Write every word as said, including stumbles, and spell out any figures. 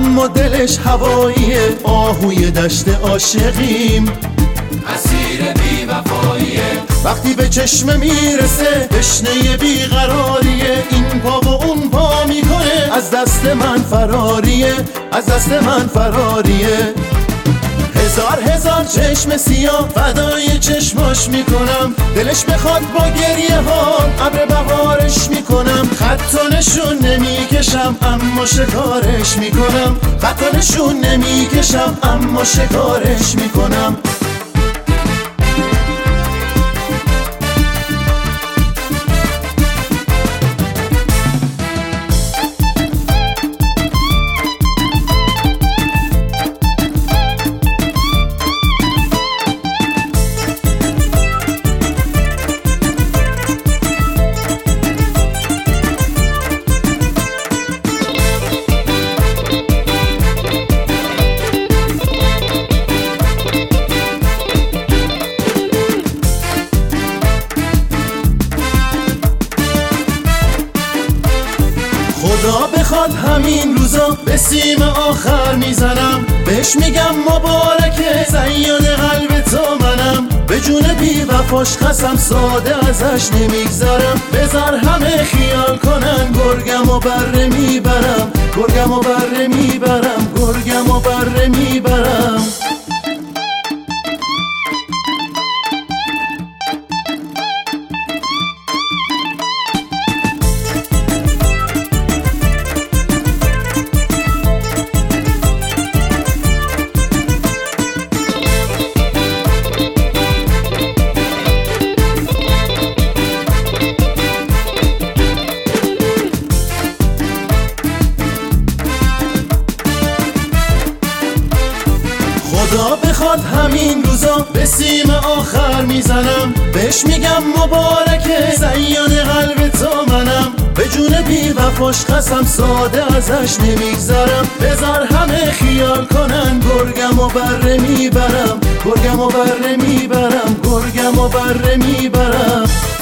اما دلش هواییه. آهوی دشت عاشقیم، اسیر بی وفاییه. وقتی به چشمه میرسه تشنه بیقراریه. این پا و اون پا میکنه، از دست من فراریه، از دست من فراریه. هزار هزار چشم سیاه فدای چشماش میکنم. دلش بخواد با گریه ها ابر بهارش میکنم. خط و نشون نمیکشم اما شکارش میکنم. خط و نشون نمیکشم اما شکارش میکنم. خدا بخواد همین روزا به سیم آخر میزنم. بهش میگم مبارکه زیاد قلب تو منم. به جون بی وفاش قسم ساده ازش نمیگذرم. بذار همه خیال کنن گرگم و بره میبرم. گرگم و بره میبرم. گرگم و بره میبرم. خدا بخواد همین روزا به سیم آخر میزنم. بهش میگم مبارکه زیاد قلب تو منم. به جون بی وفاش قسم ساده ازش نمیگذرم. بذار همه خیال کنن گرگم و بره میبرم. گرگم و بره میبرم. گرگم و بره میبرم.